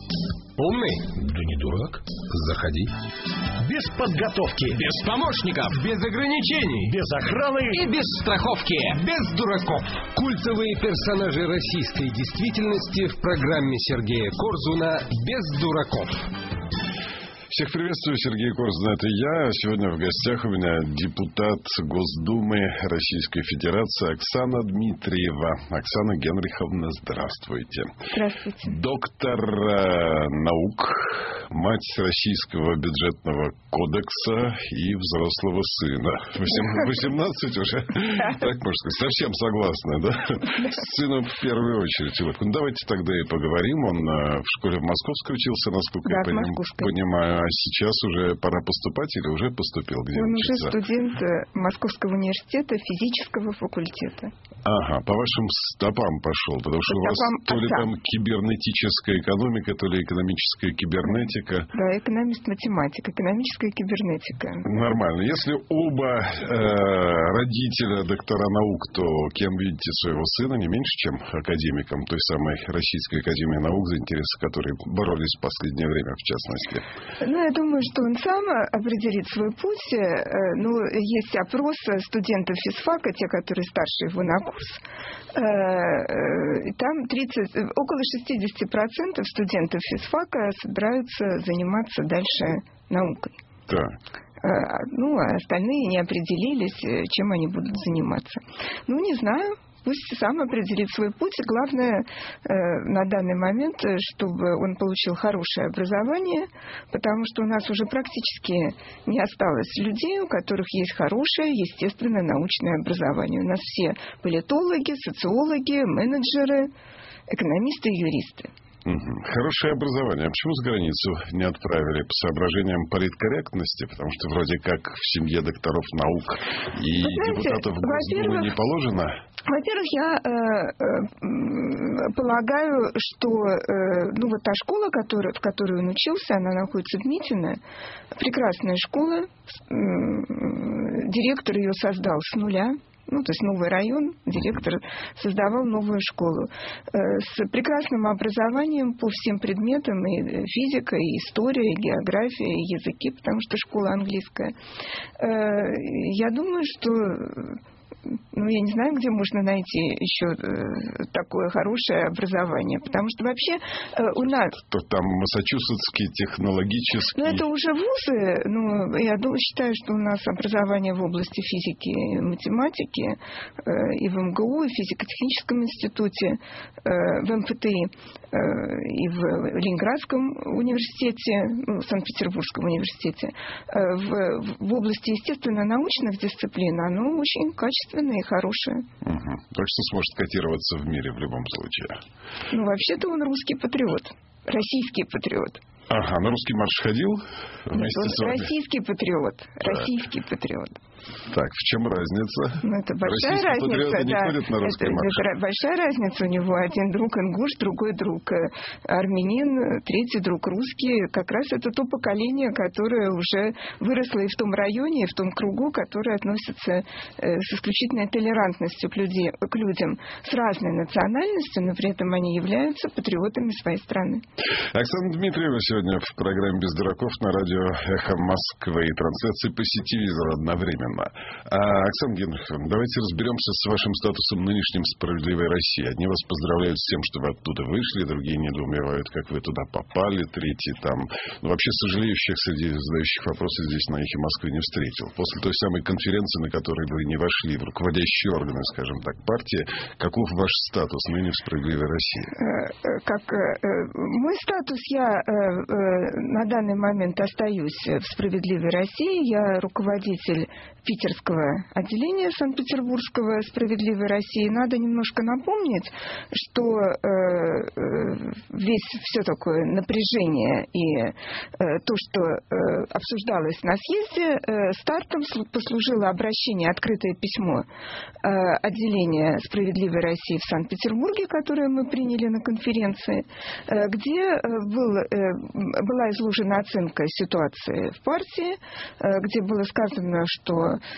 Умный? Да не дурак. Заходи. Без подготовки. Без помощников. Без ограничений. Без охраны. И без страховки. Без дураков. Культовые персонажи российской действительности в программе Сергея Корзуна «Без дураков». Всех приветствую, Сергей Корзун, это я. Сегодня в гостях у меня депутат Госдумы Российской Федерации Оксана Дмитриева. Оксана Генриховна, здравствуйте. Здравствуйте. Доктор наук, мать Российского бюджетного кодекса и взрослого сына. 18 уже, так можно сказать, совсем согласна, да? С сыном в первую очередь. Ну, давайте тогда и поговорим. Он в школе в Московской учился, насколько я понимаю. А сейчас уже пора поступать или уже поступил? Где он учится? уже студент Московского университета физического факультета. Ага, по вашим стопам пошел, потому что у вас то ли там кибернетическая экономика, то ли экономическая кибернетика. Да, экономист-математик, экономическая кибернетика. Нормально. Если оба родителя доктора наук, то кем видите своего сына? Не меньше, чем академиком той самой Российской академии наук, за интересы которой боролись в последнее время, в частности. Ну, я думаю, что он сам определит свой путь. Ну, есть опрос студентов физфака, те, которые старше его на курс. Там около 60% студентов физфака собираются заниматься дальше наукой. Да. Ну, а остальные не определились, чем они будут заниматься. Ну, не знаю. Пусть сам определит свой путь. Главное на данный момент, чтобы он получил хорошее образование, потому что у нас уже практически не осталось людей, у которых есть хорошее, естественное научное образование. У нас все политологи, социологи, менеджеры, экономисты и юристы. Хорошее образование. А почему за границу не отправили? По соображениям политкорректности? Потому что вроде как в семье докторов наук и депутатов Госдумы не положено? Во-первых, я полагаю, что вот та школа, в которой он учился, она находится в Митино. Прекрасная школа. Директор ее создал с нуля. Ну, то есть новый район, директор создавал новую школу с прекрасным образованием по всем предметам, и физика, и история, и география, и языки, потому что школа английская. Я думаю, что... Ну, я не знаю, где можно найти еще такое хорошее образование, потому что вообще у нас... Там Массачусетский технологический... Ну, это уже вузы, но я считаю, что у нас образование в области физики и математики и в МГУ, и в физико-техническом институте, в МФТИ, и в Ленинградском университете, Санкт-Петербургском университете, в области естественно-научных дисциплин, оно очень качественное и хорошее. Так что сможет котироваться в мире в любом случае. Ну, вообще-то он русский патриот. Российский патриот. Ага, на русский марш ходил вместе с вами? Российский патриот. Да. Российский патриот. Так, в чем разница? Ну, это большая разница, не ходят на русский марш. Это большая разница. У него один друг ингуш, другой друг армянин, третий друг русский. Как раз это то поколение, которое уже выросло и в том районе, и в том кругу, которое относится с исключительной толерантностью к людям с разной национальностью, но при этом они являются патриотами своей страны. Оксана Дмитриева сегодня в программе «Без дураков» на радио «Эхо Москвы» и трансляции по сети «Визор» одновременно. Оксана Генриховна, давайте разберемся с вашим статусом нынешним в «Справедливой России». Одни вас поздравляют с тем, что вы оттуда вышли, другие недоумевают, как вы туда попали, третьи там... Но вообще сожалеющих среди задающих вопросы здесь на «Эхе Москвы» не встретил. После той самой конференции, на которой вы не вошли в руководящие органы, скажем так, партии, каков ваш статус ныне в «Справедливой России»? Мой статус, я на данный момент остаюсь в «Справедливой России». Я руководитель питерского отделения Санкт-Петербургского «Справедливой России». Надо немножко напомнить, что все такое напряжение и то, что обсуждалось на съезде, стартом послужило обращение, открытое письмо отделения «Справедливой России» в Санкт-Петербурге, которое мы приняли на конференции, где был была изложена оценка ситуации в партии, где было сказано, что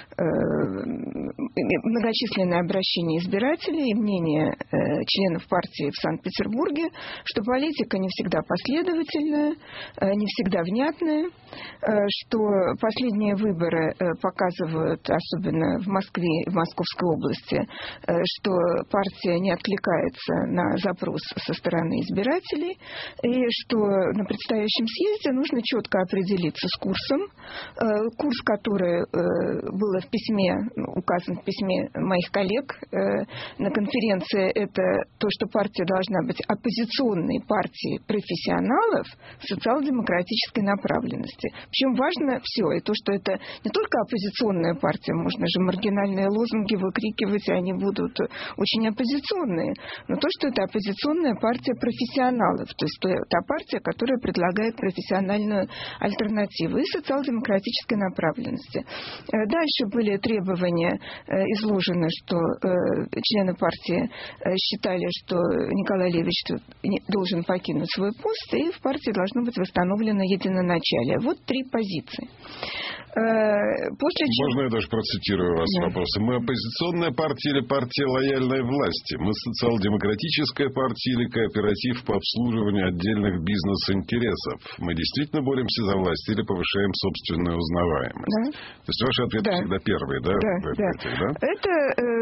многочисленные обращения избирателей и мнения членов партии в Санкт-Петербурге, что политика не всегда последовательная, не всегда внятная, что последние выборы показывают, особенно в Москве и в Московской области, что партия не откликается на запрос со стороны избирателей, и что на предстоящем съезде нужно четко определиться с курсом. Курс, который был в письме, указан в письме моих коллег на конференции, это то, что партия должна быть оппозиционной партией профессионалов социал-демократической направленности. Причем важно все, и то, что это не только оппозиционная партия, можно же маргинальные лозунги выкрикивать, и они будут очень оппозиционные, но то, что это оппозиционная партия профессионалов, то есть та партия, которая предлагает профессиональную альтернативу и социал-демократической направленности. Дальше были требования изложены, что члены партии считали, что Николай Левич должен покинуть свой пост, и в партии должно быть восстановлено единоначалие. Вот 3 позиции. Можно я даже процитирую вас вопросы? Мы оппозиционная партия или партия лояльной власти? Мы социал-демократическая партия или кооператив по обслуживанию отдельных бизнес-интересов? Мы действительно боремся за власть или повышаем собственную узнаваемость? Да. То есть ваши ответы всегда первые, да? Это,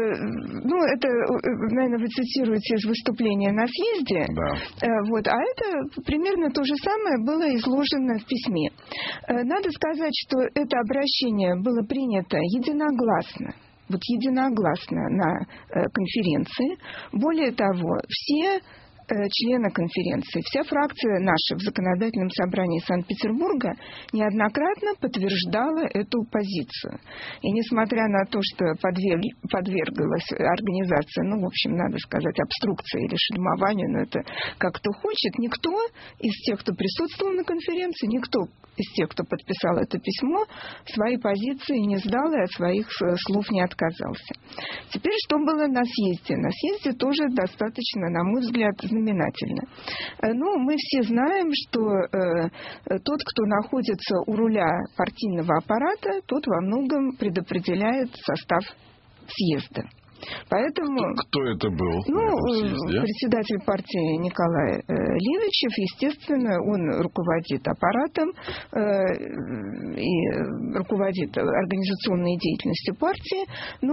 наверное, вы цитируете из выступления на съезде. Да. А это примерно то же самое было изложено в письме. Надо сказать, что это обращение было принято единогласно. Единогласно на конференции. Более того, все члены конференции, вся фракция наша в Законодательном собрании Санкт-Петербурга неоднократно подтверждала эту позицию. И несмотря на то, что подверглась организация, в общем, надо сказать, обструкции или шельмованию, но это как кто хочет, никто из тех, кто присутствовал на конференции, никто из тех, кто подписал это письмо, свои позиции не сдал и от своих слов не отказался. Теперь, что было на съезде? На съезде тоже достаточно, на мой взгляд, знаменательно. Мы все знаем, что тот, кто находится у руля партийного аппарата, тот во многом предопределяет состав съезда. Поэтому, кто это был? Председатель партии Николай Левичев, естественно, он руководит аппаратом и руководит организационной деятельностью партии.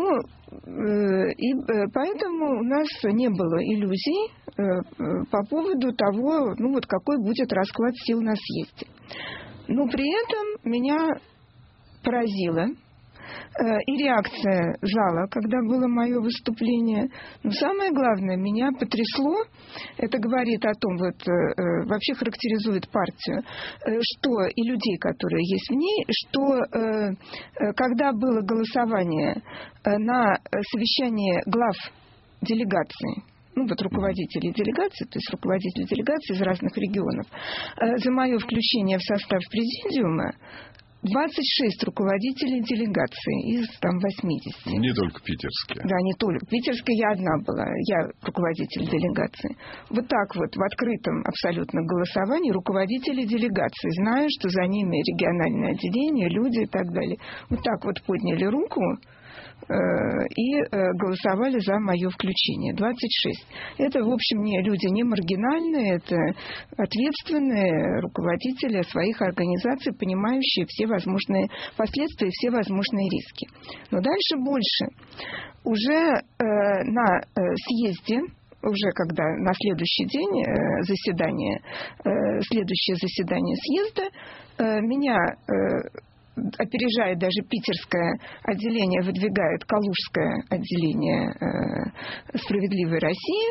И поэтому у нас не было иллюзий по поводу того, какой будет расклад сил на съезде. Но при этом меня поразило и реакция зала, когда было мое выступление. Но самое главное, меня потрясло, это говорит о том, вообще характеризует партию, что и людей, которые есть в ней, что когда было голосование на совещании глав делегаций, руководителей делегаций, то есть руководителей делегаций из разных регионов, за мое включение в состав президиума, 26 руководителей делегации из 80. Не только питерские. Да, не только. Питерская я одна была, я руководитель делегации. В открытом абсолютно голосовании руководители делегации, зная, что за ними региональное отделение, люди и так далее, подняли руку и голосовали за мое включение. 26. Это, в общем, люди не маргинальные, это ответственные руководители своих организаций, понимающие все возможные последствия, все возможные риски. Но дальше больше. Уже на съезде, уже когда на следующий день следующее заседание съезда, меня опережает даже питерское отделение, выдвигает калужское отделение «Справедливой России»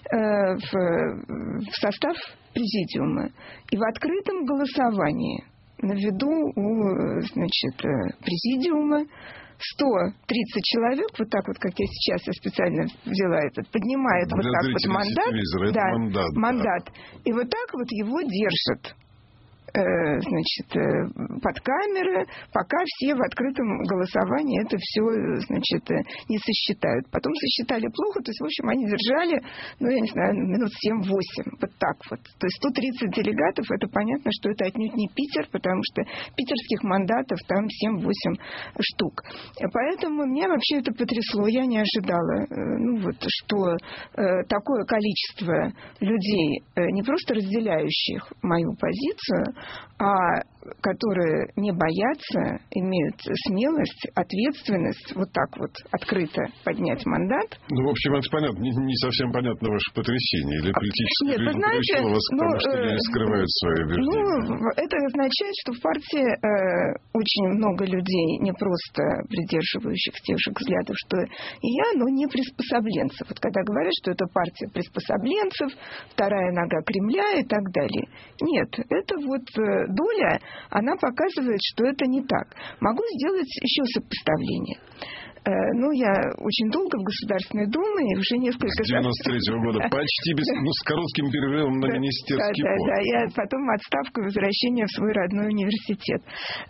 в состав президиума. И в открытом голосовании на виду у президиума 130 человек, как я сейчас специально взяла поднимает мандат. Мандат. И его держат. значит, под камеры, пока все в открытом голосовании это все, значит, не сосчитают. Потом сосчитали плохо, то есть, в общем, они держали, ну, я не знаю, минут 7-8, вот так вот. То есть 130 делегатов, это понятно, что это отнюдь не Питер, потому что питерских мандатов там 7-8 штук. Поэтому меня вообще это потрясло. Я не ожидала, ну, вот, что такое количество людей, не просто разделяющих мою позицию, а которые не боятся, имеют смелость, ответственность вот так вот открыто поднять мандат. Ну, в общем, это понятно. Не совсем понятно ваше потрясение. Или политическая жизнь приучила вас к тому, что они скрывают свои убеждения. Ну, это означает, что в партии очень много людей, не просто придерживающих тех же взглядов, что и я, но не приспособленцев. Вот когда говорят, что это партия приспособленцев, вторая нога Кремля и так далее. Нет, это вот доля, она показывает, что это не так. Могу сделать еще сопоставление. Ну, я очень долго в Государственной Думе и уже несколько... С 93-го года, почти без... Ну, с коротким перерывом на министерский пост. Да, я потом отставку и возвращение в свой родной университет.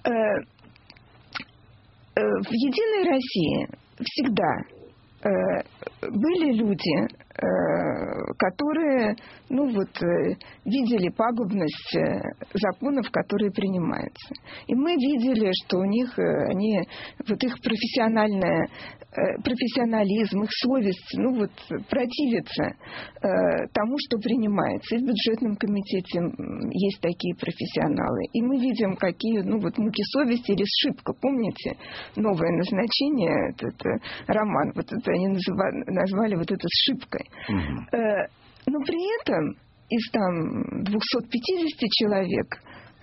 В «Единой России» всегда были люди, которые, ну вот, видели пагубность законов, которые принимаются. И мы видели, что у них, вот их профессионализм, их совесть, ну вот, противится тому, что принимается. И в бюджетном комитете есть такие профессионалы. И мы видим, какие, ну вот, муки совести или сшибка. Помните новое назначение, этот роман, вот это они назвали вот это сшибкой. Но при этом из там 250 человек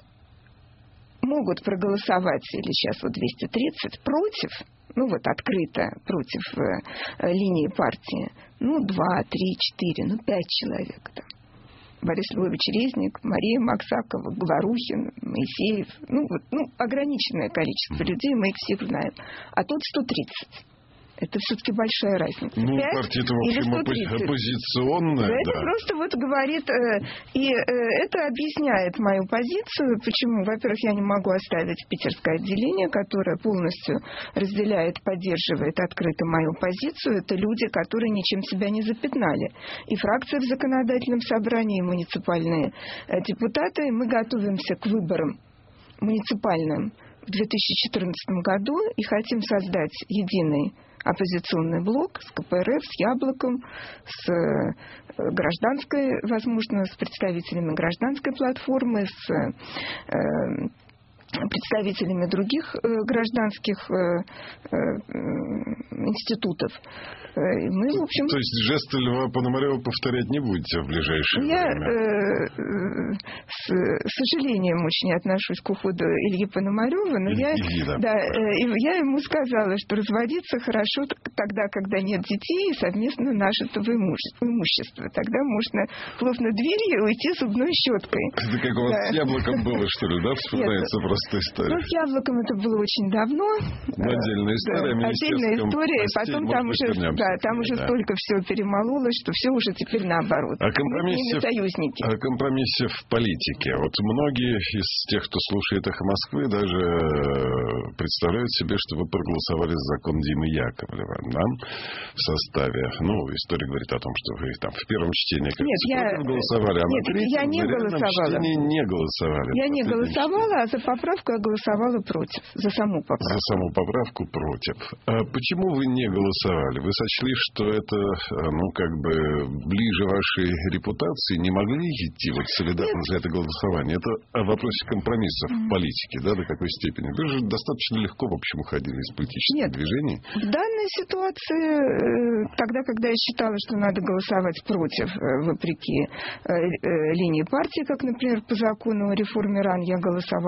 могут проголосовать, или сейчас вот 230, против, ну вот открыто против линии партии, ну 2, 3, 4, ну 5 человек там. Борис Львович Резник, Мария Максакова, Говорухин, Моисеев, ну вот, ну ограниченное количество людей, мы их всех знаем. А тут 130. Это все-таки большая разница. Ну, партия-то, в общем, оппозиционная. Да, это просто вот говорит, и это объясняет мою позицию, почему, во-первых, я не могу оставить питерское отделение, которое полностью разделяет, поддерживает открыто мою позицию. Это люди, которые ничем себя не запятнали. И фракция в законодательном собрании, и муниципальные депутаты. Мы готовимся к выборам муниципальным в 2014 году и хотим создать единый оппозиционный блок с КПРФ, с Яблоком, с гражданской, возможно, с представителями гражданской платформы, с представителями других гражданских институтов. Мы, в общем... То есть жест Льва Пономарева повторять не будете в ближайшее время? Я с сожалением очень отношусь к уходу Ильи Пономарева, но я ему сказала, что разводиться хорошо тогда, когда нет детей и совместно нажитого имущества. Тогда можно хлопнуть дверью и уйти зубной щеткой. Это как у вас с Яблоком было, что ли, да? Вспоминается просто история. Ну, с Яблоком это было очень давно. Отдельная история. Отдельная история, и потом там уже столько всего перемололось, что все уже теперь наоборот. О компромиссе в политике. Вот многие из тех, кто слушает «Эхо Москвы», даже представляют себе, что вы проголосовали за закон Димы Яковлева, да? В составе. Ну, история говорит о том, что вы там в первом чтении против голосовали, а на третьем я не голосовала. Не голосовали. Я не голосовала, а за поправку я голосовала против. За саму поправку. За саму поправку против. А почему вы не голосовали? Вы сочли, что это, ну, как бы ближе вашей репутации, не могли идти вот солидарно за это голосование? Это о вопросе компромиссов в политике, да, до какой степени? Вы же достаточно легко, в общем, уходили из политических движений. В данной ситуации, тогда, когда я считала, что надо голосовать против, вопреки линии партии, как, например, по закону о реформе РАН, я голосовала против.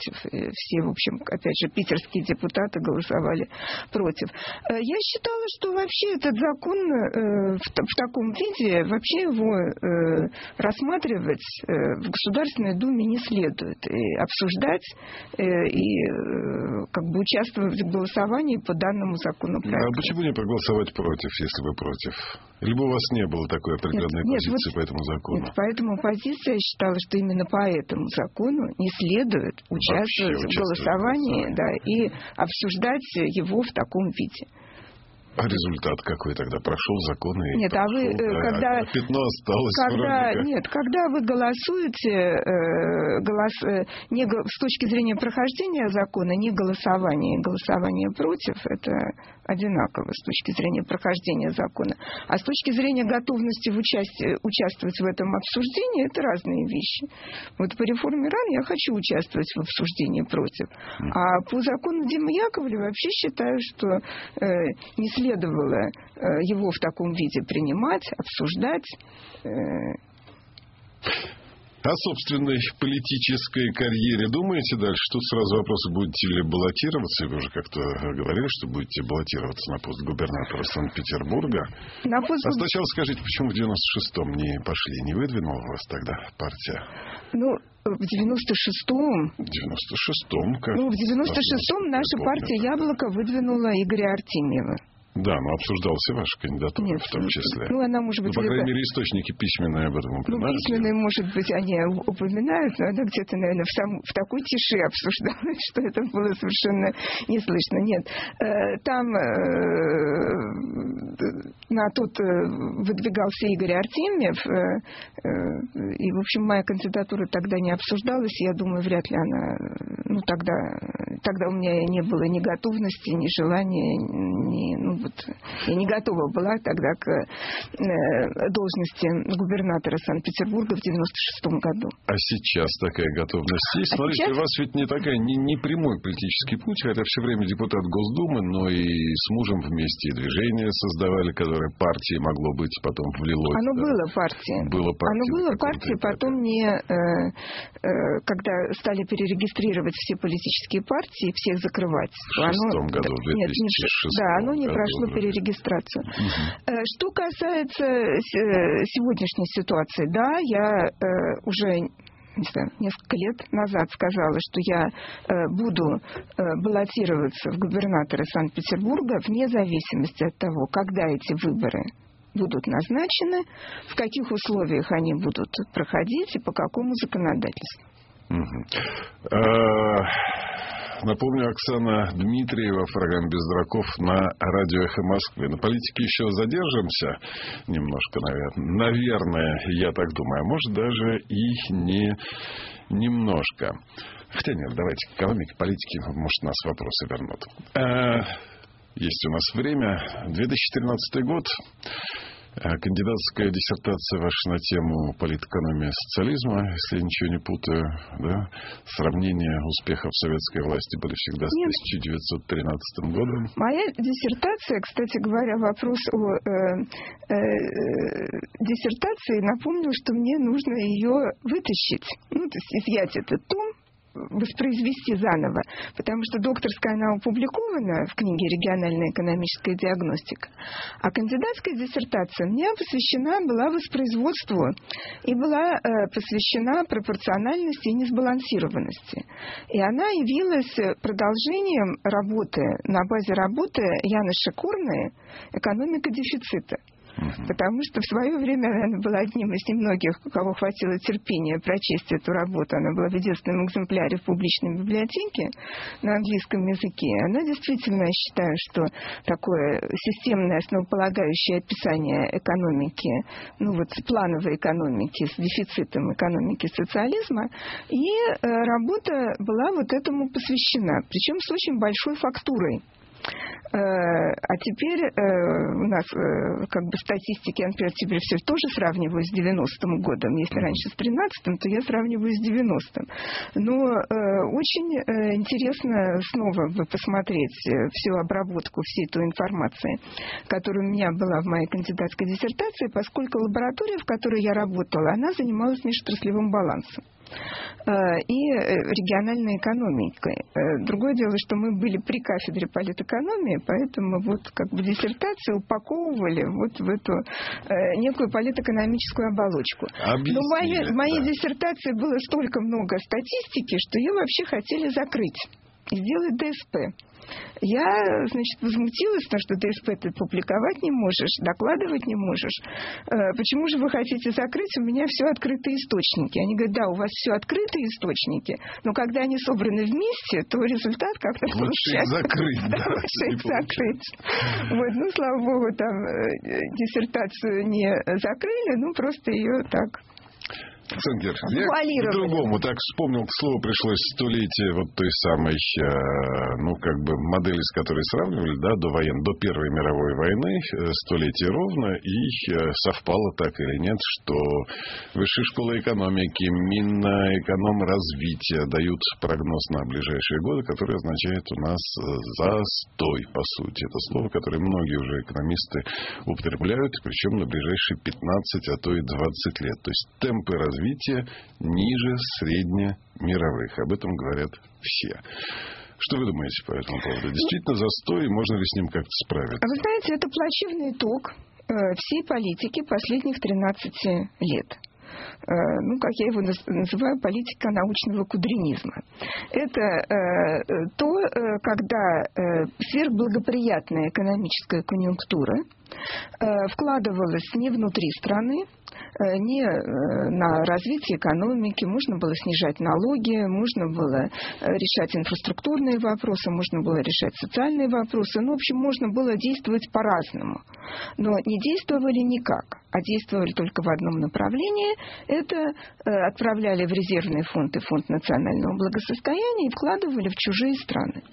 против. Все, в общем, опять же, питерские депутаты голосовали против. Я считала, что вообще этот закон в таком виде, вообще его рассматривать в Государственной Думе не следует. И обсуждать, и как бы участвовать в голосовании по данному законопроекту. А почему не проголосовать против, если вы против? Либо у вас не было такой определенной позиции по этому закону? Нет, по этому позиции я считала, что именно по этому закону не следует участвовать в голосовании, да, и обсуждать его в таком виде. А результат какой тогда? Прошел закон и нет, прошел, а вы, когда пятно осталось нет, когда вы голосуете, не, с точки зрения прохождения закона, не голосование, голосование против, это одинаково с точки зрения прохождения закона. А с точки зрения готовности участвовать в этом обсуждении, это разные вещи. Вот по реформе РАН я хочу участвовать в обсуждении против. А по закону Димы Яковлева вообще считаю, что не следовало его в таком виде принимать, обсуждать. О собственной политической карьере думаете дальше? Тут сразу вопрос, будете ли баллотироваться? Вы уже как-то говорили, что будете баллотироваться на пост губернатора Санкт-Петербурга. А сначала скажите, почему в 96-м не пошли? Не выдвинула вас тогда партия? Ну, в 96-м... В 96-м? Как? Ну, в 96-м наша партия «Яблоко» выдвинула Игоря Артемьева. Да, но обсуждался ваша кандидатура. Нет, в том числе. Ну, она может быть... по крайней мере, источники письменные об этом упоминают. Ну, письменные, может быть, они упоминают, но она где-то, наверное, в такой тиши обсуждалась, что это было совершенно не слышно. Нет, там на тот выдвигался Игорь Артемьев, и, в общем, моя кандидатура тогда не обсуждалась, я думаю, вряд ли она... Ну, тогда у меня не было ни готовности, ни желания, ни... я не готова была тогда к должности губернатора Санкт-Петербурга в 96-м году. А сейчас такая готовность есть? Смотрите, у вас ведь не такая, не прямой политический путь, хотя все время депутат Госдумы, но и с мужем вместе и движение создавали, которое партией могло быть, потом влилось. Оно было партией. Оно было партией, потом когда стали перерегистрировать все политические партии, всех закрывать. В 2006 году, в 2006 да, оно не прошло перерегистрацию. Что касается сегодняшней ситуации, да, я уже несколько лет назад сказала, что я буду баллотироваться в губернаторы Санкт-Петербурга вне зависимости от того, когда эти выборы будут назначены, в каких условиях они будут проходить и по какому законодательству. Напомню, Оксана Дмитриева в программе «Без дураков» на радио «Эхо Москвы». На политике еще задержимся немножко, наверное, я так думаю. А может, даже и не немножко. Хотя нет, давайте к экономике, политике, может, нас вопросы вернут. Есть у нас время. 2013 год. Кандидатская диссертация ваша на тему политэкономия социализма, если я ничего не путаю, да? Сравнение успехов советской власти были всегда с 1913 годом. Моя диссертация, кстати говоря, вопрос о диссертации, напомнил, что мне нужно ее вытащить, то есть изъять этот том, воспроизвести заново, потому что докторская она опубликована в книге «Региональная экономическая диагностика», а кандидатская диссертация мне посвящена была воспроизводству и была посвящена пропорциональности и несбалансированности. И она явилась продолжением работы, на базе работы Яноша Корны «Экономика дефицита». Потому что в свое время она была одним из немногих, у кого хватило терпения прочесть эту работу. Она была в единственном экземпляре в публичной библиотеке на английском языке. Она действительно, я считаю, что такое системное, основополагающее описание экономики, плановой экономики с дефицитом экономики социализма. И работа была этому посвящена, причем с очень большой фактурой. А теперь у нас статистики, я, например, теперь все тоже сравниваю с 90-м годом. Если раньше с 13-м, то я сравниваю с 90-м. Но очень интересно снова посмотреть всю обработку всей той информации, которая у меня была в моей кандидатской диссертации, поскольку лаборатория, в которой я работала, она занималась межотраслевым балансом. и региональной экономикой. Другое дело, что мы были при кафедре политэкономии, поэтому вот как бы диссертацию упаковывали вот в эту некую политэкономическую оболочку. Но в моей диссертации было столько много статистики, что ее вообще хотели закрыть и сделать ДСП. Я, значит, возмутилась, потому что ДСП ты публиковать не можешь, докладывать не можешь. Почему же вы хотите закрыть? У меня все открытые источники. Они говорят, да, у вас все открытые источники, но когда они собраны вместе, то результат как-то получается. Лучше их закрыть. Вот, ну, слава богу, там диссертацию не закрыли, ну, просто ее так... Ценгер, я по-другому так вспомнил, к слову, пришлось столетие вот той самой, ну, как бы модели, с которой сравнивали, да, до Первой мировой войны, столетие ровно, и совпало так или нет, что Высшая школа экономики, Минэкономразвития дают прогноз на ближайшие годы, который означает у нас застой, по сути. Это слово, которое многие уже экономисты употребляют, причем на ближайшие 15, а то и 20 лет. То есть темпы развития ниже среднемировых. Об этом говорят все. Что вы думаете по этому поводу? Действительно застой, можно ли с ним как-то справиться? Вы знаете, это плачевный итог всей политики последних 13 лет. Ну, как я его называю, политика научного кудринизма. Это то, когда сверхблагоприятная экономическая конъюнктура вкладывалась не внутри страны, не на развитие экономики, можно было снижать налоги, можно было решать инфраструктурные вопросы, можно было решать социальные вопросы. Ну, в общем, можно было действовать по-разному. Но не действовали никак, а действовали только в одном направлении. Это отправляли в резервный фонд и фонд национального благосостояния и вкладывали в чужие страны.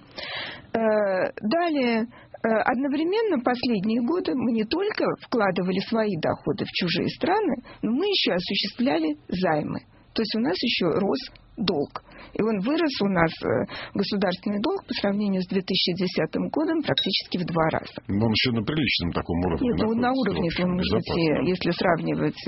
Далее, одновременно последние годы мы не только вкладывали свои доходы в чужие страны, но мы еще осуществляли займы. То есть у нас еще рос долг. И он вырос у нас, государственный долг, по сравнению с 2010 годом практически в 2 раза. Но он еще на приличном таком уровне. Нет, он на уровне, если сравнивать,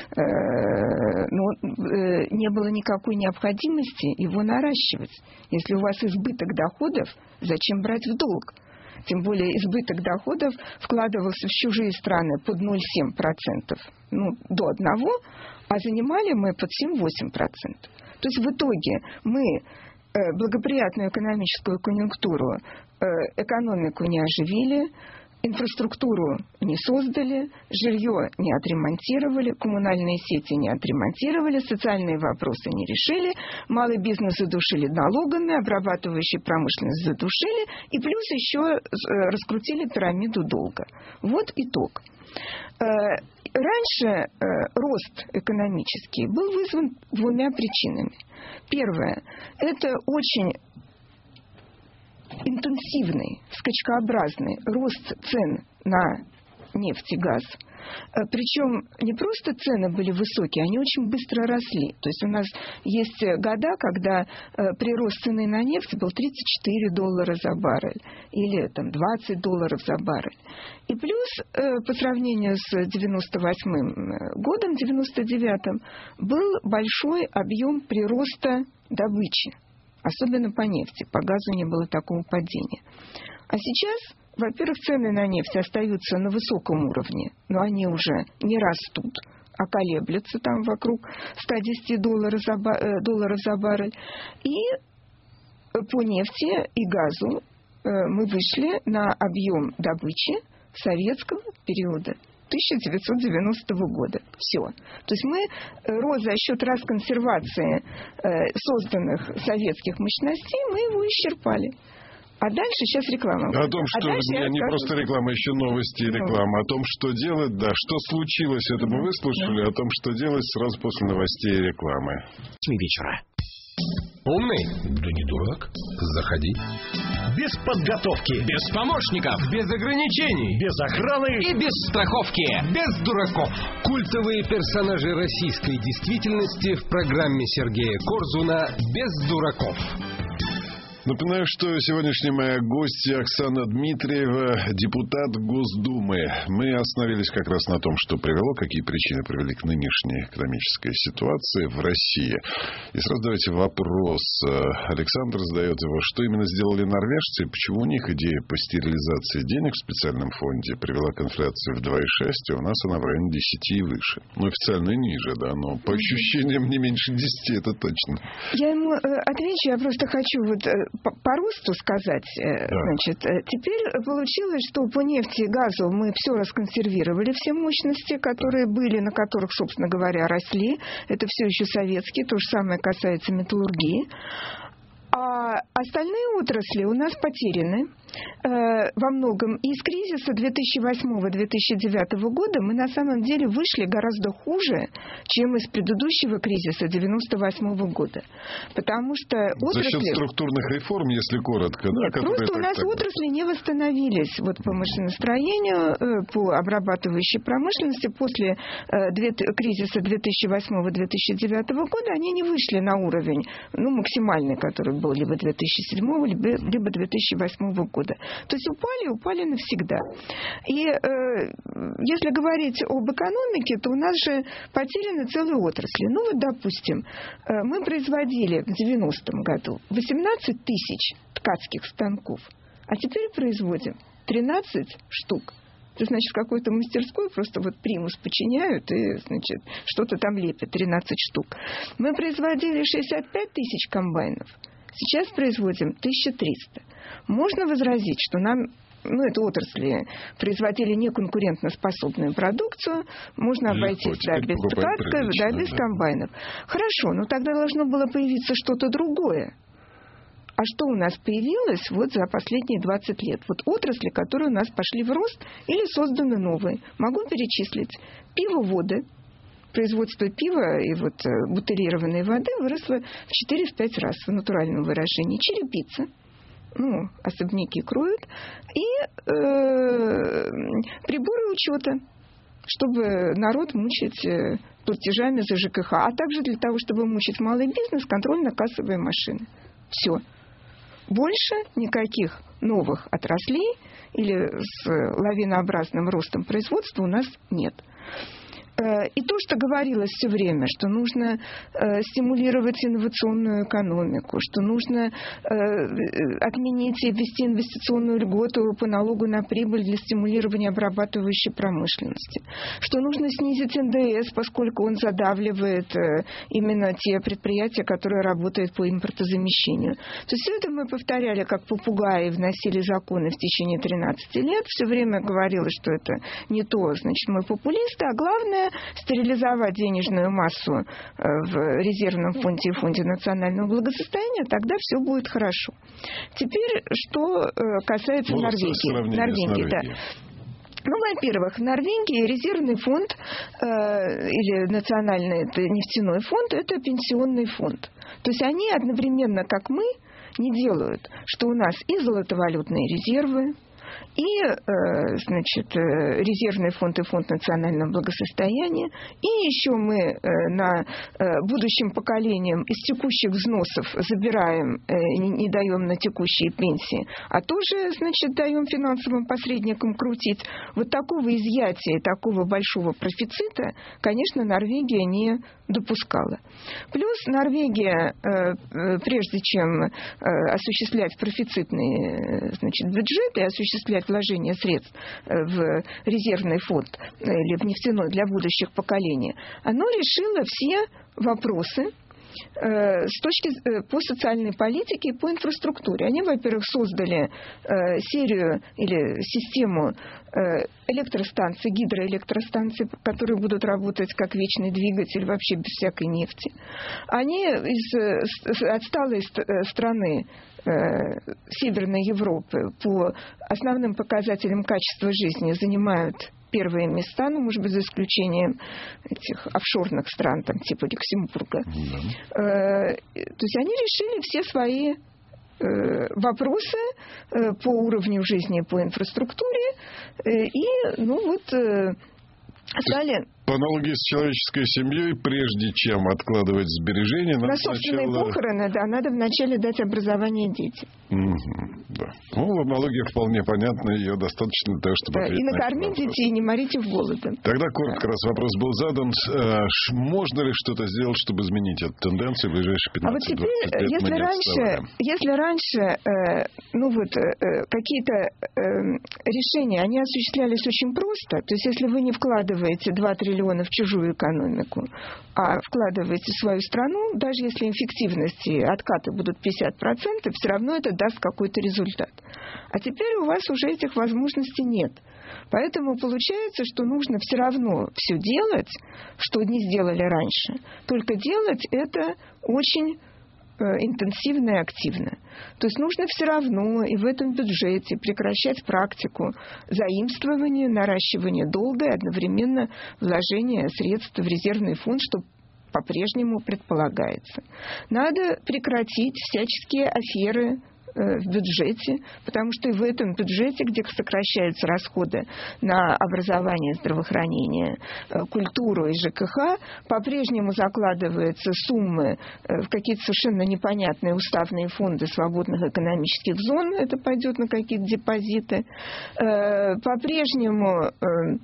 не было никакой необходимости его наращивать. Если у вас избыток доходов, зачем брать в долг? Тем более избыток доходов вкладывался в чужие страны под 0,7%, до 1%, а занимали мы под 7-8%. То есть в итоге мы благоприятную экономическую конъюнктуру, экономику не оживили, инфраструктуру не создали, жилье не отремонтировали, коммунальные сети не отремонтировали, социальные вопросы не решили, малый бизнес задушили налогами, обрабатывающую промышленность задушили, и плюс еще раскрутили пирамиду долга. Вот итог. Раньше рост экономический был вызван 2 причинами. Первое – это очень интенсивный, скачкообразный рост цен на нефть и газ. Причем не просто цены были высокие, они очень быстро росли. То есть у нас есть года, когда прирост цены на нефть был $34 за баррель или там, $20 за баррель. И плюс по сравнению с 98 годом, 99-м, был большой объем прироста добычи. Особенно по нефти. По газу не было такого падения. А сейчас, во-первых, цены на нефть остаются на высоком уровне, но они уже не растут, а колеблются там вокруг $110 за баррель. И по нефти и газу мы вышли на объем добычи советского периода. 1990 года. Все. То есть мы за счет расконсервации созданных советских мощностей, мы его исчерпали. А дальше сейчас реклама. О том, что не просто реклама, еще новости и реклама. О том, что делать, да. Что случилось, это мы выслушали. О том, что делать, сразу после новостей и рекламы. 8 вечера. Умный? Да не дурак. Заходи. Без подготовки. Без помощников. Без ограничений. Без охраны. И без страховки. Без дураков. Культовые персонажи российской действительности в программе Сергея Корзуна «Без дураков». Напоминаю, что сегодняшняя моя гостья Оксана Дмитриева, депутат Госдумы. Мы остановились как раз на том, что привело, какие причины привели к нынешней экономической ситуации в России. И сразу давайте вопрос. Александр задает его, что именно сделали норвежцы, почему у них идея по стерилизации денег в специальном фонде привела к инфляции в 2,6, а у нас она в районе 10 и выше. Ну, официально ниже, да, но по ощущениям не меньше 10, это точно. Я ему отвечу, я просто хочу вот по росту сказать. Да. Значит, теперь получилось, что по нефти и газу мы все расконсервировали, все мощности, которые были, на которых, собственно говоря, росли. Это все еще советские, то же самое касается металлургии. А остальные отрасли у нас потеряны во многом. И из кризиса 2008-2009 года мы на самом деле вышли гораздо хуже, чем из предыдущего кризиса 1998 года. Потому что отрасли... За счет структурных реформ, если коротко. Нет, да, просто у нас отрасли не восстановились. Вот по машиностроению, по обрабатывающей промышленности после кризиса 2008-2009 года они не вышли на уровень максимальный, который был либо 2007, либо 2008 года. То есть упали навсегда. И если говорить об экономике, то у нас же потеряны целые отрасли. Ну вот, допустим, мы производили в 90-м году 18 тысяч ткацких станков, а теперь производим 13 штук. Это значит, в какой-то мастерской просто вот примус подчиняют и, значит, что-то там лепят, 13 штук. Мы производили 65 тысяч комбайнов. Сейчас производим 1300. Можно возразить, что нам, это отрасли, производили неконкурентоспособную продукцию, можно обойтись без ткацкой, без комбайнов. Хорошо, но тогда должно было появиться что-то другое. А что у нас появилось вот за последние 20 лет? Вот отрасли, которые у нас пошли в рост или созданы новые. Могу перечислить. Пивоводы. Производство пива и вот бутылированной воды выросло в 4-5 раз в натуральном выражении. Черепица, особняки кроют, и приборы учета, чтобы народ мучить платежами за ЖКХ, а также для того, чтобы мучить малый бизнес, контрольно-кассовые машины. Все. Больше никаких новых отраслей или с лавинообразным ростом производства у нас нет. И то, что говорилось все время, что нужно стимулировать инновационную экономику, что нужно отменить и ввести инвестиционную льготу по налогу на прибыль для стимулирования обрабатывающей промышленности, что нужно снизить НДС, поскольку он задавливает именно те предприятия, которые работают по импортозамещению. То есть все это мы повторяли как попугаи, вносили законы в течение 13 лет, все время говорилось, что это не то, значит, мы популисты, а главное стерилизовать денежную массу в резервном фонде и фонде национального благосостояния, тогда все будет хорошо. Теперь, что касается Норвегии. Да. Во-первых, в Норвегии резервный фонд или национальный нефтяной фонд – это пенсионный фонд. То есть они одновременно, как мы, не делают, что у нас и золотовалютные резервы, и, значит, резервный фонд и фонд национального благосостояния. И еще мы будущим поколениям из текущих взносов забираем, не даем на текущие пенсии, а тоже, значит, даем финансовым посредникам крутить. Вот такого изъятия, такого большого профицита, конечно, Норвегия не допускала. Плюс Норвегия, прежде чем осуществлять профицитный, значит, бюджет и осуществлять вложение средств в резервный фонд или в нефтяной для будущих поколений, оно решило все вопросы по социальной политике и по инфраструктуре. Они, во-первых, создали серию или систему электростанций, гидроэлектростанций, которые будут работать как вечный двигатель вообще без всякой нефти. Они из отсталой страны Северной Европы по основным показателям качества жизни занимают первые места, может быть, за исключением этих офшорных стран, там, типа Люксембурга. То есть они решили все свои вопросы по уровню жизни, по инфраструктуре и, стали... по аналогии с человеческой семьей, прежде чем откладывать сбережения, надо на собственные похороны, да, надо вначале дать образование детям. Да. Ну, аналогия вполне понятна, ее достаточно для того, чтобы ответить и накормить детей, и не морить их голодом. Тогда коротко, раз вопрос был задан, можно ли что-то сделать, чтобы изменить эту тенденцию в ближайшие 15-20 лет? А вот теперь, если раньше какие-то решения, они осуществлялись очень просто, то есть если вы не вкладываете 2 триллиона в чужую экономику, а вкладываете в свою страну, даже если эффективность и откаты будут 50%, все равно это даст какой-то результат. А теперь у вас уже этих возможностей нет. Поэтому получается, что нужно все равно все делать, что не сделали раньше. Только делать это очень интенсивно и активно. То есть нужно все равно и в этом бюджете прекращать практику заимствования, наращивания долга и одновременно вложения средств в резервный фонд, что по-прежнему предполагается. Надо прекратить всяческие аферы в бюджете, потому что и в этом бюджете, где сокращаются расходы на образование, здравоохранение, культуру и ЖКХ, по-прежнему закладываются суммы в какие-то совершенно непонятные уставные фонды свободных экономических зон, это пойдет на какие-то депозиты. По-прежнему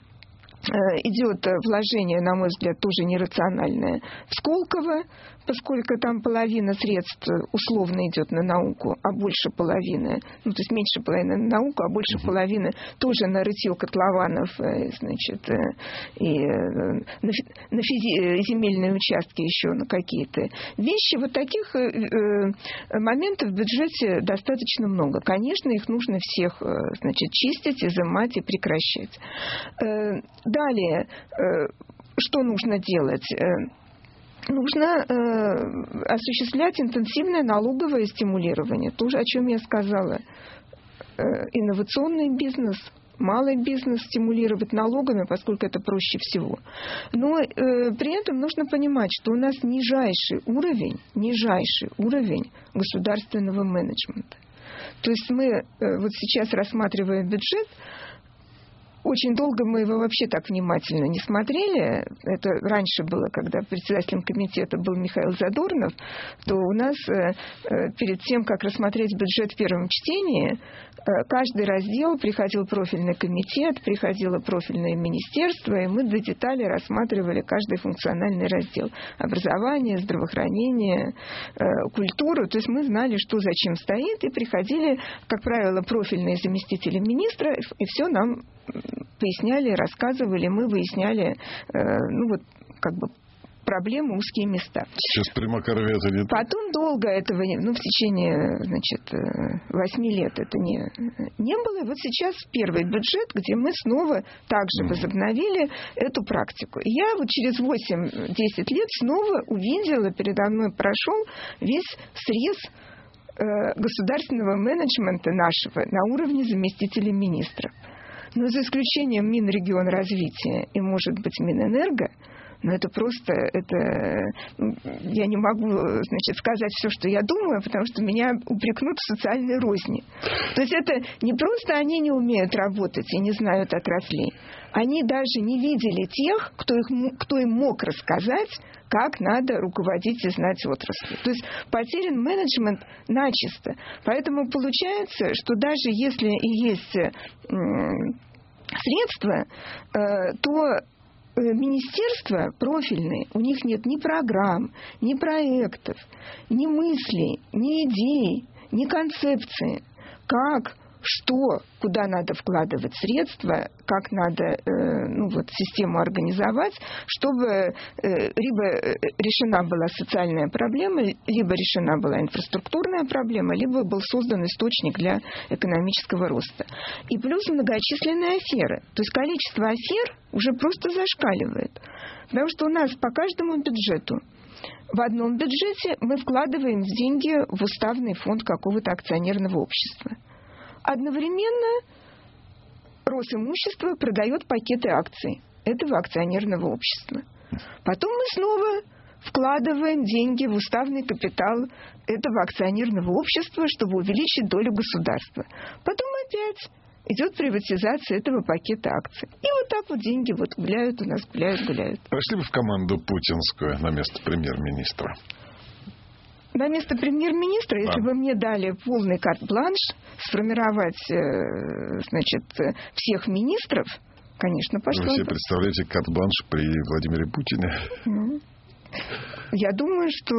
идет вложение, на мой взгляд, тоже нерациональное, в Сколково, поскольку там половина средств условно идет на науку, а больше половины, то есть меньше половины на науку, а больше половины тоже на рытье котлованов, значит, и на земельные участки еще на какие-то вещи. Вот таких моментов в бюджете достаточно много. Конечно, их нужно всех, значит, чистить, изымать и прекращать. Далее, что нужно делать? Нужно осуществлять интенсивное налоговое стимулирование. То, о чем я сказала. Инновационный бизнес, малый бизнес стимулировать налогами, поскольку это проще всего. Но при этом нужно понимать, что у нас нижайший уровень государственного менеджмента. То есть мы вот сейчас рассматриваем бюджет. Очень долго мы его вообще так внимательно не смотрели. Это раньше было, когда председателем комитета был Михаил Задорнов, то у нас перед тем, как рассмотреть бюджет в первом чтении, каждый раздел приходил профильный комитет, приходило профильное министерство, и мы до деталей рассматривали каждый функциональный раздел. Образование, здравоохранение, культуру. То есть мы знали, что зачем стоит, и приходили, как правило, профильные заместители министра, и все нам поясняли, рассказывали, мы выясняли, проблемы, узкие места. Сейчас при Макарове это не... Потом долго этого в течение, 8 лет это не было. И вот сейчас первый бюджет, где мы снова также возобновили эту практику. И я вот через 8-10 лет снова увидела, передо мной прошел весь срез государственного менеджмента нашего на уровне заместителей министра. Но за исключением Минрегионразвития и, может быть, Минэнерго, но это просто, я не могу, сказать все, что я думаю, потому что меня упрекнут в социальной розни. То есть это не просто они не умеют работать и не знают отраслей. Они даже не видели тех, кто им мог рассказать, как надо руководить и знать отрасли. То есть потерян менеджмент начисто. Поэтому получается, что даже если и есть средства, то министерства профильные, у них нет ни программ, ни проектов, ни мыслей, ни идей, ни концепции, как, что, куда надо вкладывать средства, как надо систему организовать, чтобы либо решена была социальная проблема, либо решена была инфраструктурная проблема, либо был создан источник для экономического роста. И плюс многочисленные аферы. То есть количество афер уже просто зашкаливает. Потому что у нас по каждому бюджету в одном бюджете мы вкладываем деньги в уставный фонд какого-то акционерного общества. Одновременно Росимущество продает пакеты акций этого акционерного общества. Потом мы снова вкладываем деньги в уставный капитал этого акционерного общества, чтобы увеличить долю государства. Потом опять идет приватизация этого пакета акций. И вот так вот деньги вот гуляют у нас, гуляют. Пошли бы в команду путинскую на место премьер-министра? На место премьер-министра, если бы мне дали полный карт-бланш сформировать, всех министров, конечно, пошла. Вы себе представляете карт-бланш при Владимире Путине? Я думаю, что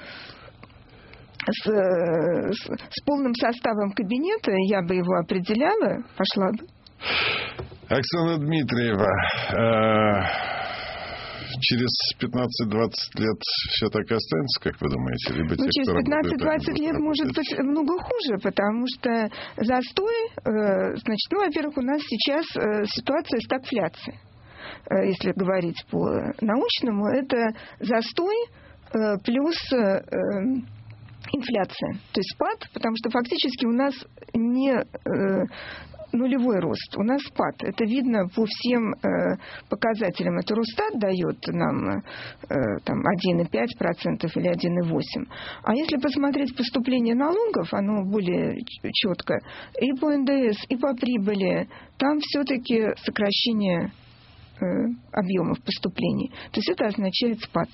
с полным составом кабинета я бы его определяла, пошла бы. Оксана Дмитриева, через 15-20 лет все так и останется, как вы думаете? Либо через 15-20 лет может быть много хуже, потому что застой, во-первых, у нас сейчас ситуация стагфляции. Если говорить по-научному, это застой плюс инфляция. То есть спад, потому что фактически у нас не нулевой рост, у нас спад. Это видно по всем показателям. Это Росстат дает нам 1,5% или 1,8%. А если посмотреть поступление налогов, оно более четко. И по НДС, и по прибыли, там все-таки сокращение объемов поступлений. То есть это означает спад.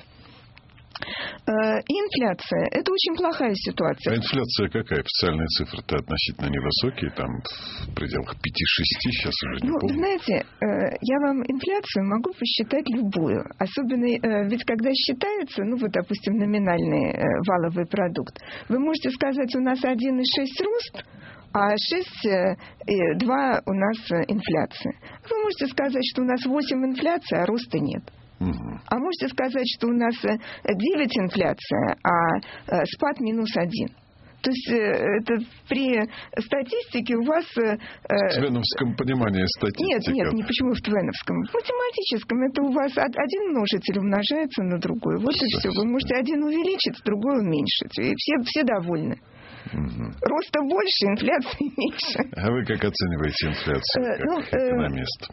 И инфляция – это очень плохая ситуация. А инфляция какая? Официальные цифры-то относительно невысокие, там в пределах 5-6, сейчас уже не помню. Знаете, я вам инфляцию могу посчитать любую. Особенно, ведь когда считается, допустим, номинальный валовый продукт, вы можете сказать, у нас 1,6 рост, а 6,2 у нас инфляция. Вы можете сказать, что у нас 8 инфляция, а роста нет. А можете сказать, что у нас 9 инфляция, а спад -1. То есть это при статистике у вас... В твеновском понимании статистики. Нет, не почему в твеновском. В математическом это у вас один множитель умножается на другой. Вот и все. Вы можете один увеличить, другой уменьшить. И все довольны. Роста больше, инфляции меньше. А вы как оцениваете инфляцию, как экономист?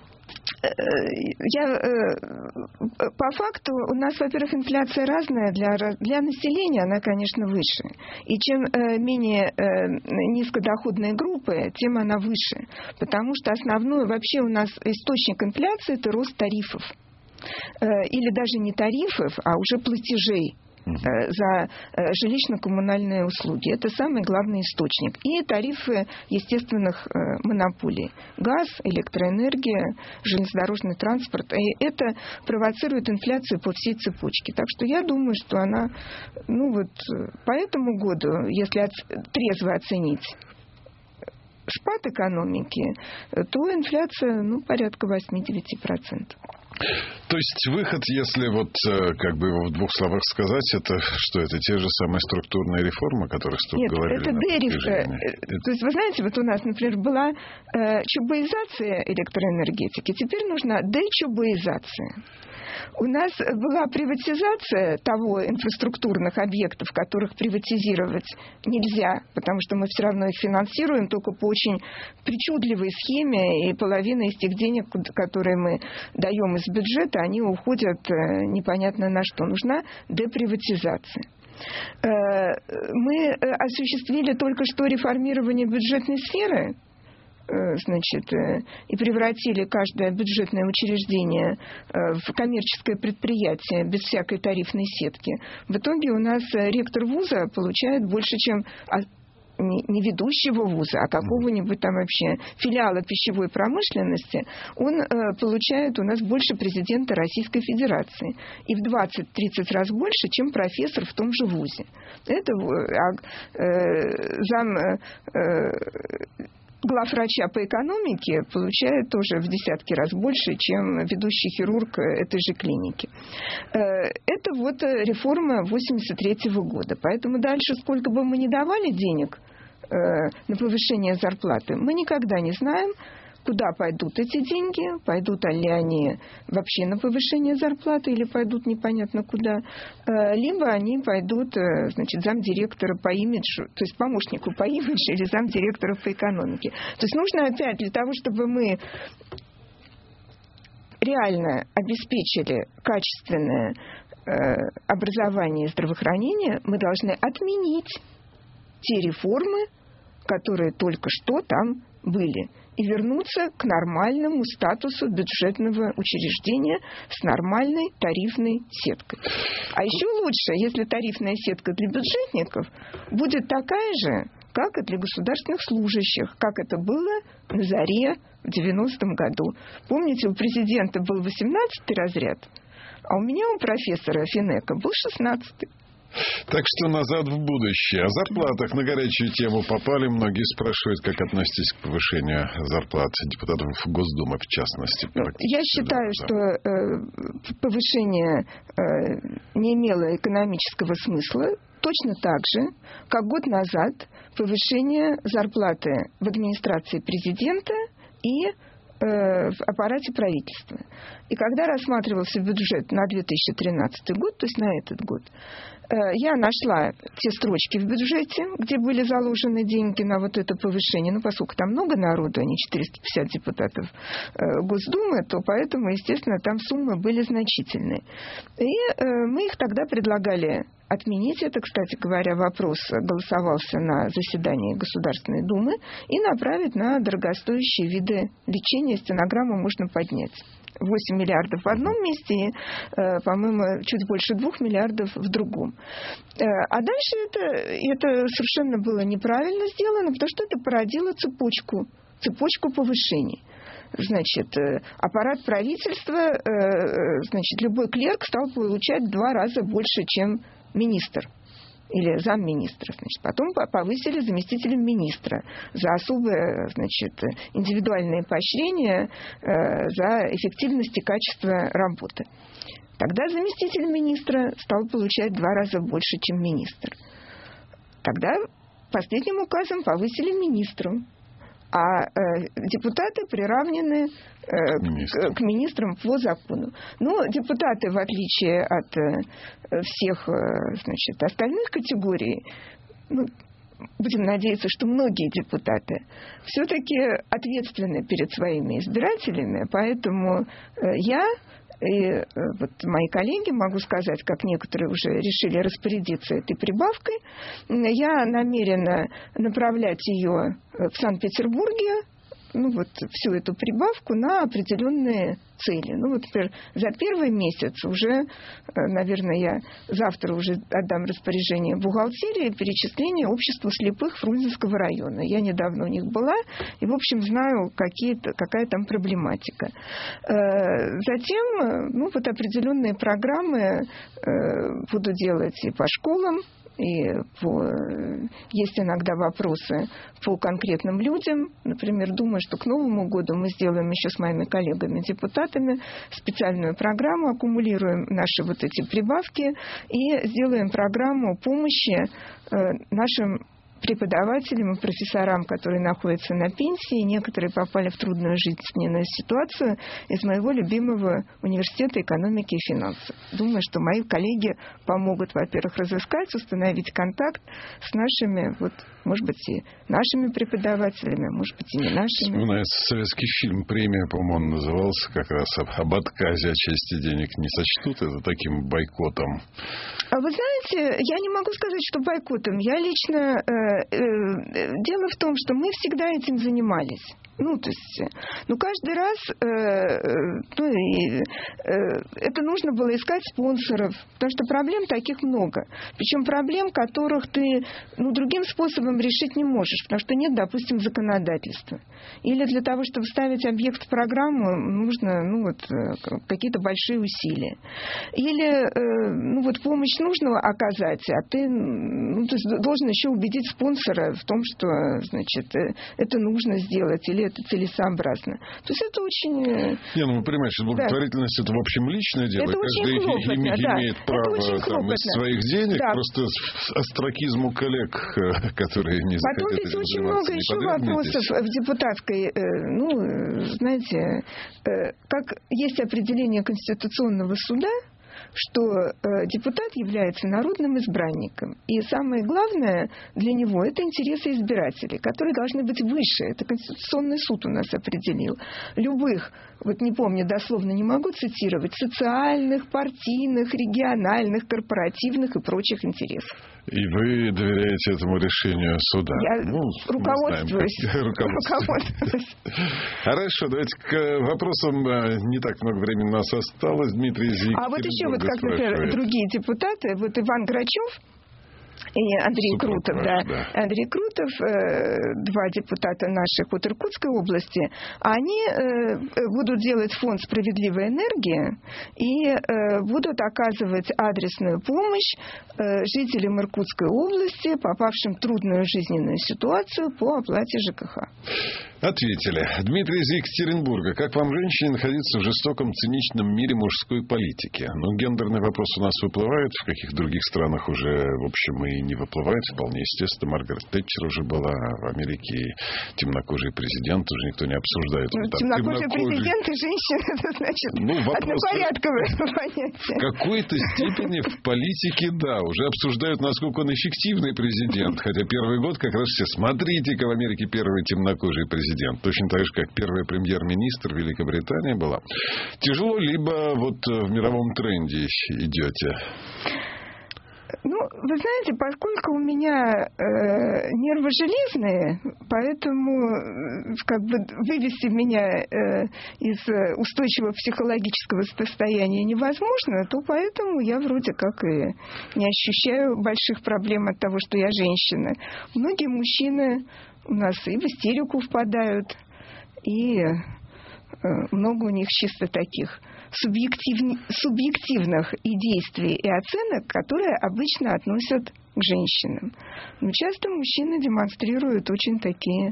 По факту у нас, во-первых, инфляция разная. Для населения она, конечно, выше. И чем менее низкодоходные группы, тем она выше. Потому что основной вообще у нас источник инфляции – это рост тарифов. Или даже не тарифов, а уже платежей за жилищно-коммунальные услуги. Это самый главный источник. И тарифы естественных монополий. Газ, электроэнергия, железнодорожный транспорт. И это провоцирует инфляцию по всей цепочке. Так что я думаю, что она, по этому году, если трезво оценить спад экономики, то инфляция, порядка 8-9%. То есть выход, если его в двух словах сказать, это что? Это те же самые структурные реформы, о которых тут говорили? Нет, это деревня. То есть, вы знаете, у нас, например, была чубоизация электроэнергетики, теперь нужна дечубоизация. У нас была приватизация того инфраструктурных объектов, которых приватизировать нельзя, потому что мы все равно их финансируем только по очень причудливой схеме, и половина из тех денег, которые мы даем из бюджета, они уходят непонятно на что. Нужна деприватизация. Мы осуществили только что реформирование бюджетной сферы, и превратили каждое бюджетное учреждение в коммерческое предприятие без всякой тарифной сетки. В итоге у нас ректор вуза получает больше, чем не ведущего вуза, а какого-нибудь там вообще филиала пищевой промышленности, он получает у нас больше президента Российской Федерации. И в 20-30 раз больше, чем профессор в том же вузе. Это главврача по экономике получает тоже в десятки раз больше, чем ведущий хирург этой же клиники. Это реформа 1983 года. Поэтому дальше, сколько бы мы ни давали денег на повышение зарплаты, мы никогда не знаем, куда пойдут эти деньги, пойдут ли они вообще на повышение зарплаты или пойдут непонятно куда, либо они пойдут, замдиректора по имиджу, то есть помощнику по имиджу или замдиректора по экономике. То есть нужно опять для того, чтобы мы реально обеспечили качественное образование и здравоохранение, мы должны отменить те реформы, которые только что там были, и вернуться к нормальному статусу бюджетного учреждения с нормальной тарифной сеткой. А еще лучше, если тарифная сетка для бюджетников будет такая же, как и для государственных служащих, как это было на заре в 90-м году. Помните, у президента был 18-й разряд, а у меня, у профессора Финека, был 16-й. Так что назад в будущее. О зарплатах на горячую тему попали. Многие спрашивают, как относитесь к повышению зарплат депутатов Госдумы, в частности. Я считаю, что повышение не имело экономического смысла. Точно так же, как год назад повышение зарплаты в администрации президента и в аппарате правительства. И когда рассматривался бюджет на 2013 год, то есть на этот год, я нашла те строчки в бюджете, где были заложены деньги на вот это повышение. Ну, поскольку там много народу, а не 450 депутатов Госдумы, то поэтому, естественно, там суммы были значительные. И мы их тогда предлагали отменить. Это, кстати говоря, вопрос голосовался на заседании Государственной Думы, и направить на дорогостоящие виды лечения. Стенограмму можно поднять. 8 миллиардов в одном месте и, по-моему, чуть больше 2 миллиардов в другом. А дальше это совершенно было неправильно сделано, потому что это породило цепочку повышений. Значит, аппарат правительства, значит, любой клерк стал получать в 2 раза больше, чем министр или замминистра. Значит, потом повысили заместителем министра за особое, значит, индивидуальное поощрение за эффективность и качество работы. Тогда заместитель министра стал получать в 2 раза больше, чем министр. Тогда последним указом повысили министру. А депутаты приравнены к министрам по закону. Но депутаты, в отличие от всех, значит, остальных категорий, ну, будем надеяться, что многие депутаты все-таки ответственны перед своими избирателями, поэтому я и вот мои коллеги, могу сказать, как некоторые уже решили распорядиться этой прибавкой, я намерена направлять ее в Санкт-Петербурге, ну вот всю эту прибавку на определенные цели. Ну вот, например, за первый месяц уже, наверное, я завтра уже отдам распоряжение бухгалтерии перечисления обществу слепых Фрунзенского района. Я недавно у них была и, в общем, знаю, какая там проблематика. Затем, ну вот определенные программы буду делать и по школам, и есть иногда вопросы по конкретным людям. Например, думаю, что к Новому году мы сделаем еще с моими коллегами-депутатами специальную программу, аккумулируем наши вот эти прибавки и сделаем программу помощи нашим преподавателям и профессорам, которые находятся на пенсии. Некоторые попали в трудную жизненную ситуацию из моего любимого университета экономики и финансов. Думаю, что мои коллеги помогут, во-первых, разыскать, установить контакт с нашими, вот, может быть, и нашими преподавателями, может быть, и не нашими. Вспоминается советский фильм, премия, по-моему, он назывался как раз об отказе от части денег. Не сочтут это таким бойкотом? А вы знаете, я не могу сказать, что бойкотом. Я лично... Дело в том, что мы всегда этим занимались. Ну, то есть, каждый раз это нужно было искать спонсоров, потому что проблем таких много. Причем проблем, которых ты другим способом решить не можешь, потому что нет, допустим, законодательства. Или для того, чтобы вставить объект в программу, нужно какие-то большие усилия. Или помощь нужно оказать, а ты должен еще убедить спонсора в том, что, значит, это нужно сделать, или это целесообразно. То есть это очень... вы понимаете, что благотворительность это, в общем, личное дело. Это каждый имеет право из своих денег, просто астракизму коллег, которые не захотят. Потом ведь очень много еще вопросов в депутатской... знаете, как есть определение Конституционного суда, что депутат является народным избранником. И самое главное для него – это интересы избирателей, которые должны быть выше. Это Конституционный суд у нас определил. Любых, вот не помню, дословно не могу цитировать, социальных, партийных, региональных, корпоративных и прочих интересов. И вы доверяете этому решению суда? Я руководствуюсь. Хорошо, давайте к вопросам. Не так много времени у нас осталось. Дмитрий из Екатеринбурга. А вот еще, вот как, например, другие депутаты, вот Иван Грачев и Андрей Крутов, да. Андрей Крутов, два депутата наших от Иркутской области, они будут делать фонд «Справедливая энергия» и будут оказывать адресную помощь жителям Иркутской области, попавшим в трудную жизненную ситуацию по оплате ЖКХ. Ответили. Дмитрий из Екатеринбурга. Как вам, женщине, находиться в жестоком, циничном мире мужской политики? Ну, гендерный вопрос у нас выплывает, в каких других странах уже, в общем, и не выплывает. Вполне естественно. Маргарет Тэтчер уже была в Америке. Темнокожий президент уже никто не обсуждает. Ну, темнокожий президент и женщина, это значит однопорядковое понятие. В какой-то степени в политике, да, уже обсуждают, насколько он эффективный президент. Хотя первый год как раз все, смотрите-ка, в Америке первый темнокожий президент. Точно так же, как первый премьер-министр Великобритании была. Тяжело, либо вот в мировом тренде идете? Ну, вы знаете, поскольку у меня нервы железные, поэтому как бы вывести меня из устойчивого психологического состояния невозможно, то поэтому я вроде как и не ощущаю больших проблем от того, что я женщина. Многие мужчины у нас и в истерику впадают, и много у них чисто таких субъективных и действий, и оценок, которые обычно относят к женщинам. Но часто мужчины демонстрируют очень такие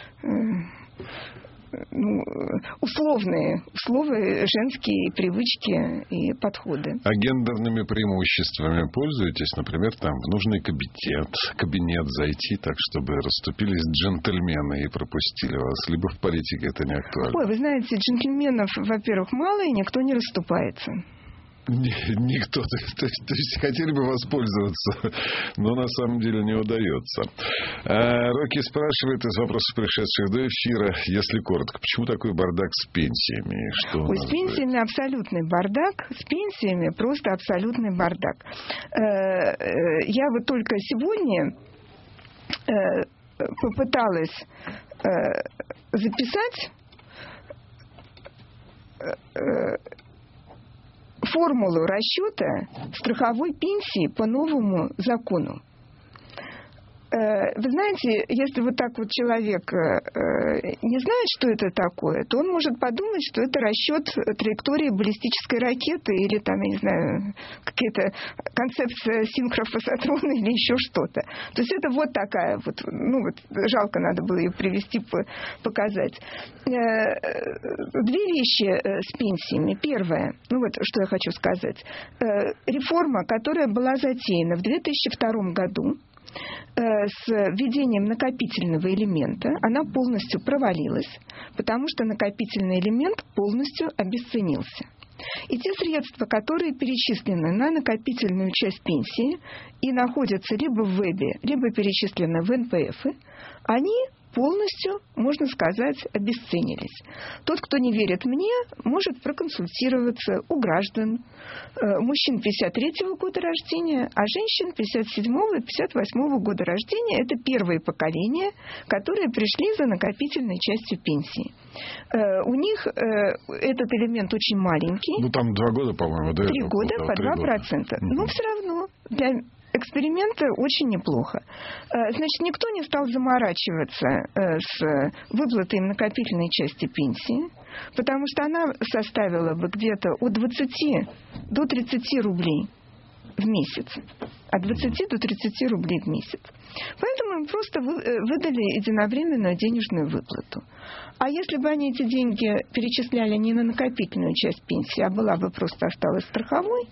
условные женские привычки и подходы. А гендерными преимуществами пользуетесь? Например, там в нужный кабинет зайти так, чтобы расступились джентльмены и пропустили вас. Либо в политике это не актуально. Ой, вы знаете, джентльменов, во-первых, мало, и никто не расступается. Никто. То есть хотели бы воспользоваться, но на самом деле не удается. Рокки спрашивает из вопросов, пришедших до эфира, если коротко, почему такой бардак с пенсиями? Что с пенсиями абсолютный бардак. С пенсиями просто абсолютный бардак. Я вот только сегодня попыталась записать формулу расчета страховой пенсии по новому закону. Вы знаете, если вот так вот человек не знает, что это такое, то он может подумать, что это расчет траектории баллистической ракеты или там, я не знаю, какая-то концепция синхрофазотрона или еще что-то. То есть это вот такая вот, жалко, надо было ее привести, показать. Две вещи с пенсиями. Первое, что я хочу сказать. Реформа, которая была затеяна в 2002 году, с введением накопительного элемента, она полностью провалилась, потому что накопительный элемент полностью обесценился. И те средства, которые перечислены на накопительную часть пенсии и находятся либо в ВЭБе, либо перечислены в НПФ, они полностью, можно сказать, обесценились. Тот, кто не верит мне, может проконсультироваться у граждан. Мужчин 53-го года рождения, а женщин 57-го и 58-го года рождения. Это первые поколения, которые пришли за накопительной частью пенсии. У них этот элемент очень маленький. Там 2 года, по-моему, да? 3 года по 2%. Но все равно для эксперимента очень неплохо. Значит, никто не стал заморачиваться с выплатой накопительной части пенсии, потому что она составила бы где-то от 20 до 30 рублей в месяц. От 20 до 30 рублей в месяц. Поэтому им просто выдали единовременную денежную выплату. А если бы они эти деньги перечисляли не на накопительную часть пенсии, а была бы просто осталась страховой,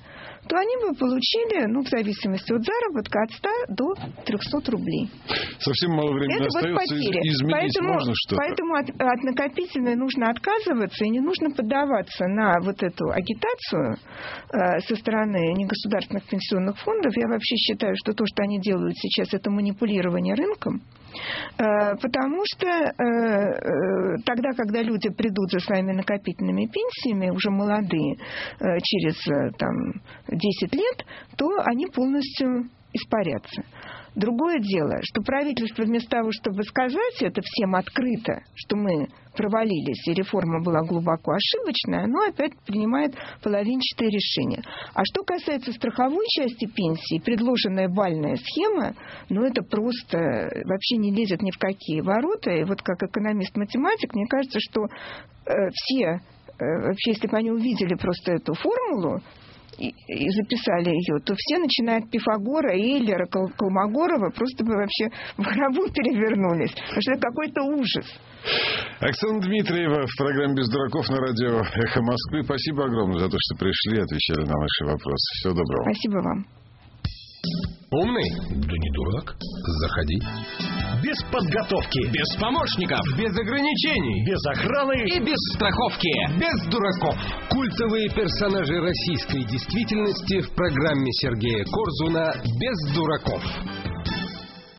то они бы получили, в зависимости от заработка, от 100 до 300 рублей. Совсем мало времени Это остается, изменить можно что-то. Поэтому от накопительной нужно отказываться, и не нужно поддаваться на вот эту агитацию со стороны негосударственных пенсионных фондов. Я вообще считаю, что то, что они делают сейчас, это манипулирование рынком. Потому что тогда, когда люди придут за своими накопительными пенсиями, уже молодые, через 10 лет, то они полностью испарятся. Другое дело, что правительство вместо того, чтобы сказать это всем открыто, что мы провалились и реформа была глубоко ошибочная, оно опять принимает половинчатые решения. А что касается страховой части пенсии, предложенная бальная схема, это просто вообще не лезет ни в какие ворота. И вот как экономист-математик, мне кажется, что все, вообще, если бы они увидели просто эту формулу, и записали ее, то все, начиная от Пифагора, Эйлера, Колмогорова, просто бы вообще в гробу перевернулись. Потому что это какой-то ужас. Оксана Дмитриева в программе «Без дураков» на радио «Эхо Москвы». Спасибо огромное за то, что пришли, отвечали на наши вопросы. Всего доброго. Спасибо вам. Умный? Да не дурак. Заходи. Без подготовки. Без помощников. Без ограничений. Без охраны. И без страховки. Без дураков. Культовые персонажи российской действительности в программе Сергея Корзуна «Без дураков».